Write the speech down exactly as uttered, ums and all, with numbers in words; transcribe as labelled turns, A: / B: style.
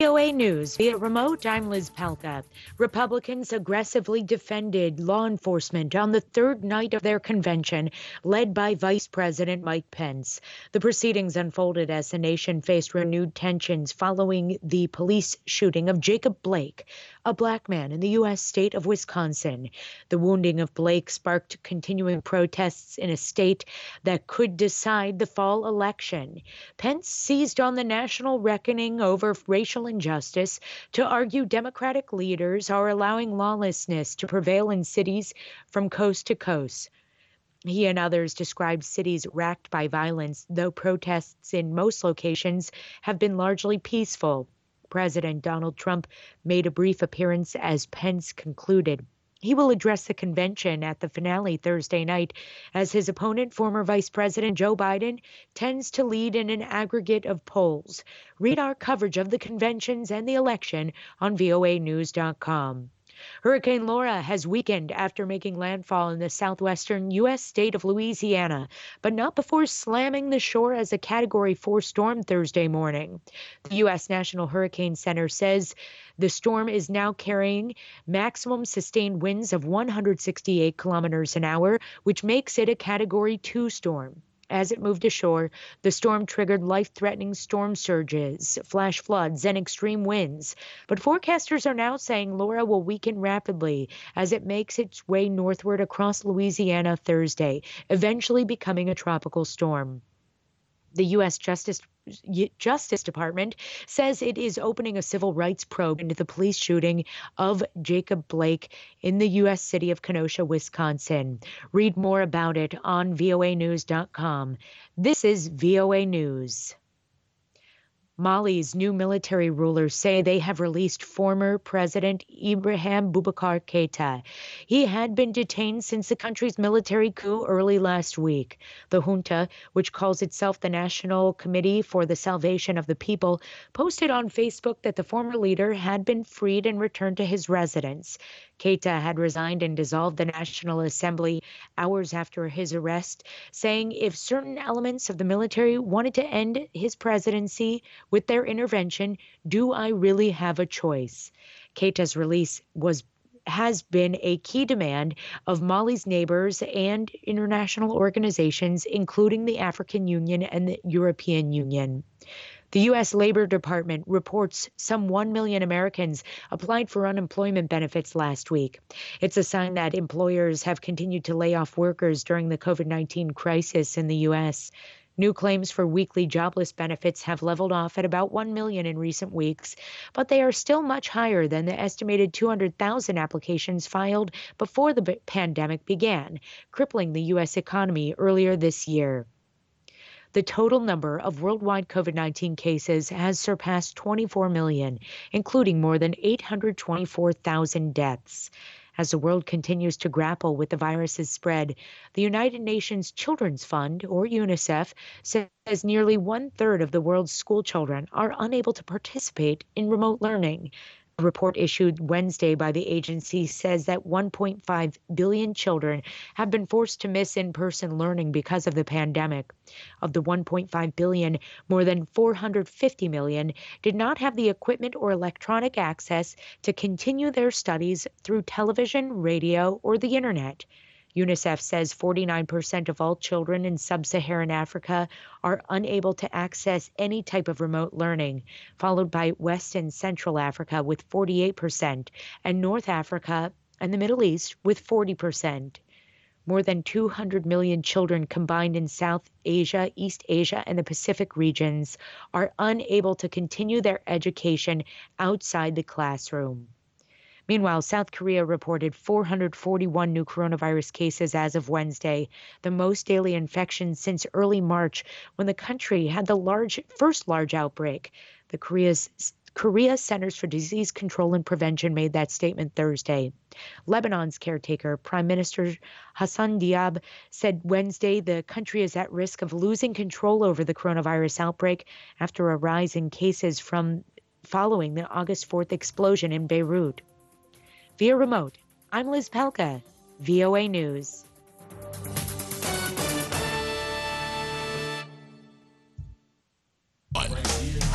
A: V O A News via remote, I'm Liz Palka. Republicans aggressively defended law enforcement on the third night of their convention, led by Vice President Mike Pence. The proceedings unfolded as the nation faced renewed tensions following the police shooting of Jacob Blake, a black man in the U S state of Wisconsin. The wounding of Blake sparked continuing protests in a state that could decide the fall election. Pence seized on the national reckoning over racial injustice to argue Democratic leaders are allowing lawlessness to prevail in cities from coast to coast. He and others described cities racked by violence, though protests in most locations have been largely peaceful. President Donald Trump made a brief appearance as Pence concluded. He will address the convention at the finale Thursday night as his opponent, former Vice President Joe Biden, tends to lead in an aggregate of polls. Read our coverage of the conventions and the election on V O A news dot com. Hurricane Laura has weakened after making landfall in the southwestern U S state of Louisiana, but not before slamming the shore as a Category four storm Thursday morning. The U S National Hurricane Center says the storm is now carrying maximum sustained winds of one hundred sixty-eight kilometers an hour, which makes it a Category two storm. As it moved ashore, the storm triggered life-threatening storm surges, flash floods, and extreme winds. But forecasters are now saying Laura will weaken rapidly as it makes its way northward across Louisiana Thursday, eventually becoming a tropical storm. The U S Justice Justice Department says it is opening a civil rights probe into the police shooting of Jacob Blake in the U S city of Kenosha, Wisconsin. Read more about it on V O A news dot com. This is V O A News. Mali's new military rulers say they have released former President Ibrahim Boubacar Keita. He had been detained since the country's military coup early last week. The junta, which calls itself the National Committee for the Salvation of the People, posted on Facebook that the former leader had been freed and returned to his residence. Keita had resigned and dissolved the National Assembly hours after his arrest, saying if certain elements of the military wanted to end his presidency with their intervention, do I really have a choice? Keita's release was has been a key demand of Mali's neighbors and international organizations, including the African Union and the European Union. The U S Labor Department reports some one million Americans applied for unemployment benefits last week. It's a sign that employers have continued to lay off workers during the COVID nineteen crisis in the U S. New claims for weekly jobless benefits have leveled off at about one million in recent weeks, but they are still much higher than the estimated two hundred thousand applications filed before the pandemic began, crippling the U S economy earlier this year. The total number of worldwide COVID nineteen cases has surpassed twenty-four million, including more than eight hundred twenty-four thousand deaths. As the world continues to grapple with the virus's spread, the United Nations Children's Fund, or UNICEF, says nearly one-third of the world's school children are unable to participate in remote learning. A report issued Wednesday by the agency says that one point five billion children have been forced to miss in-person learning because of the pandemic. Of the one point five billion, more than four hundred fifty million did not have the equipment or electronic access to continue their studies through television, radio, or the internet. UNICEF says forty-nine percent of all children in sub-Saharan Africa are unable to access any type of remote learning, followed by West and Central Africa with forty-eight percent, and North Africa and the Middle East with forty percent. More than two hundred million children combined in South Asia, East Asia, and the Pacific regions are unable to continue their education outside the classroom. Meanwhile, South Korea reported four hundred forty-one new coronavirus cases as of Wednesday, the most daily infections since early March, when the country had the large first large outbreak. The Korea's Korea Centers for Disease Control and Prevention made that statement Thursday. Lebanon's caretaker, Prime Minister Hassan Diab, said Wednesday the country is at risk of losing control over the coronavirus outbreak after a rise in cases from following the August fourth explosion in Beirut. Via remote, I'm Liz Palka, V O A News.